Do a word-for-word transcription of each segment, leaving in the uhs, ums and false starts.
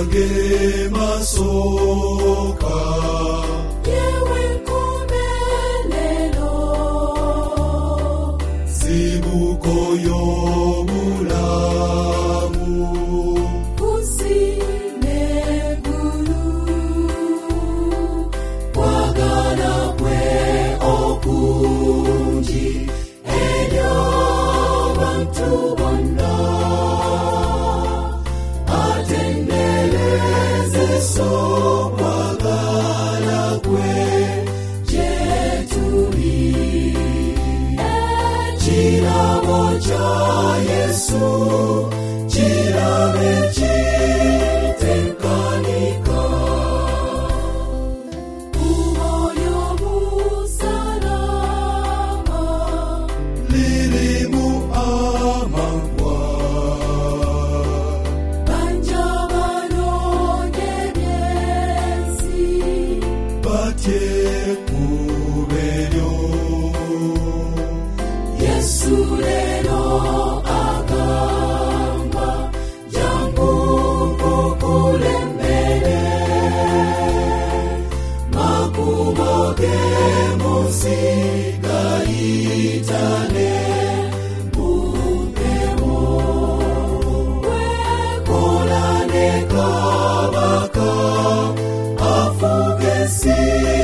ge masoka yewe kumelelo zibuko y'obulamu kusinegulu kwagala kwe okungi elyo bantu bonna atendereze so kwagala kwe jetuli ekirabo kya Yesu kirabe kitekanika umoyo busalama lirimu amangwa banja banonyenyezi batye kubelyo Yesu lero agamba jangu kukulembere makubo ge musigayitane bumpemo wekolane kabaka afugesi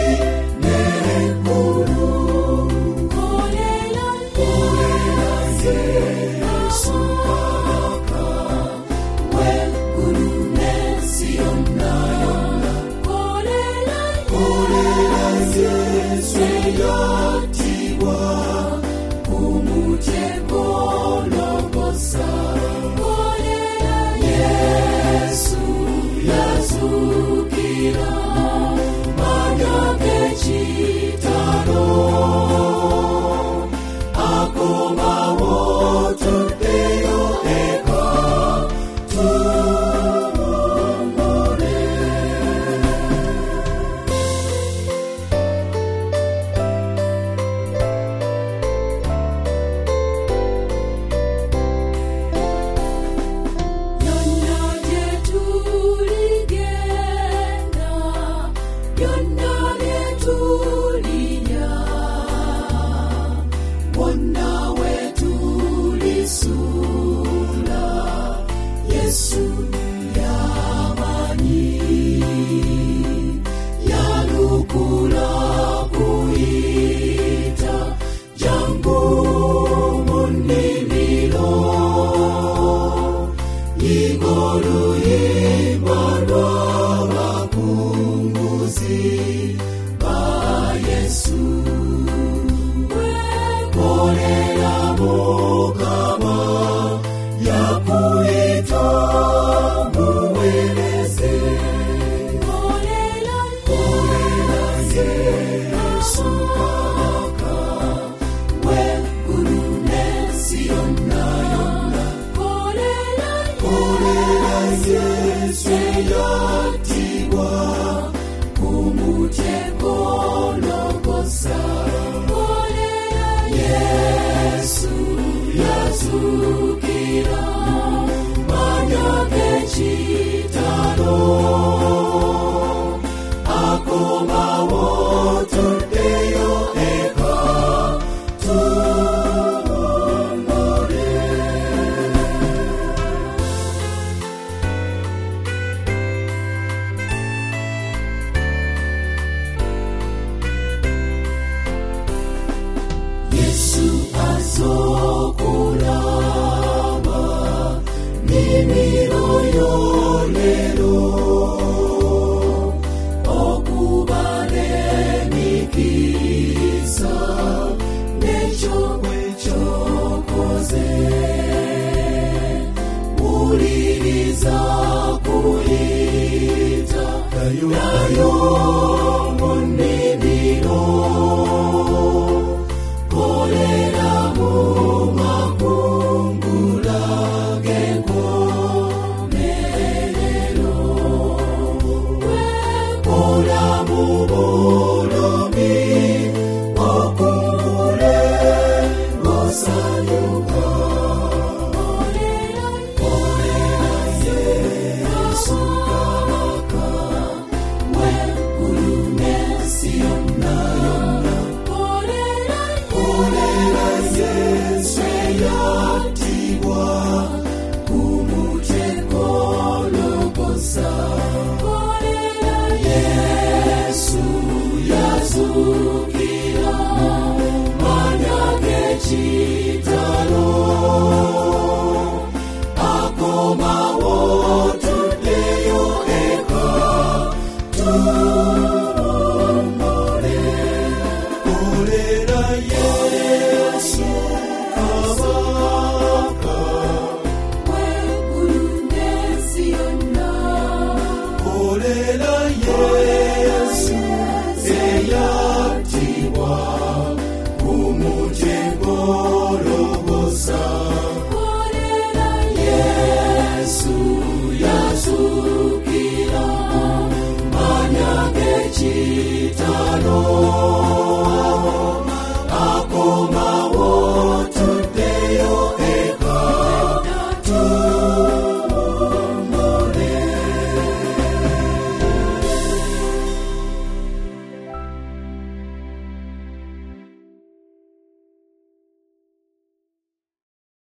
nekulu kolela kolela Yesu kabaka wekulu nesiyona yona kolela kolela Yesu yatiwa umutego lobosa kolela Yesu yazukira magage chitaro akoma wotu deyo eka tumore yonna jetuligenda yonna jetulinya wonna wetulisula Yesu yamanyi yalukula kuita jangu munimilo igolu imanwa bakunguzi ba Yesu wekolera mukama yakuita muweleze kolela kolela Yesu kabaka wekulu nesiyona yona kolela kolela Yesu yatiwa umutego lobosa kolela Yesu yazukira magage chitaro akoma wotu deyo eka tumore Yesu azokulaba nimiro yolero okubale mikisa necho kwechokoze uliriza kuita nayo munimiro kolera mumakungula genkomelelo wekola mubolomi okungule ngosanyuka kolela kolela Yesu kabaka mano